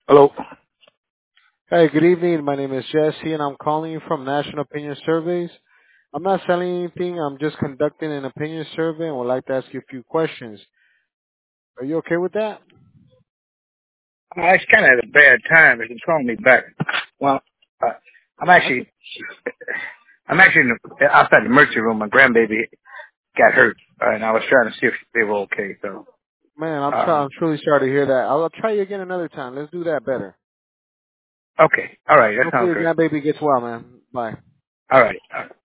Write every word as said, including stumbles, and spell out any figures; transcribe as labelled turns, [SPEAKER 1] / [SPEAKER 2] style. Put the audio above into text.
[SPEAKER 1] Hello.
[SPEAKER 2] Hi, good evening. My name is Jesse, and I'm calling you from National Opinion Surveys. I'm not selling anything. I'm just conducting an opinion survey and would like to ask you a few questions. Are you okay with that?
[SPEAKER 1] Uh, it's kind of at a bad time. It's calling me back. Well, uh, I'm
[SPEAKER 2] I could,
[SPEAKER 1] actually, I'm actually in the, outside the emergency room. My grandbaby got hurt, uh, and I was trying to see if they were okay. So,
[SPEAKER 2] man, I'm sorry.
[SPEAKER 1] um,
[SPEAKER 2] I'm truly sorry to hear that. I'll, I'll try you again another time. Let's do that better.
[SPEAKER 1] okay, all right, that
[SPEAKER 2] Hopefully
[SPEAKER 1] sounds
[SPEAKER 2] your
[SPEAKER 1] good.
[SPEAKER 2] grandbaby gets well, man. Bye.
[SPEAKER 1] All right. All right.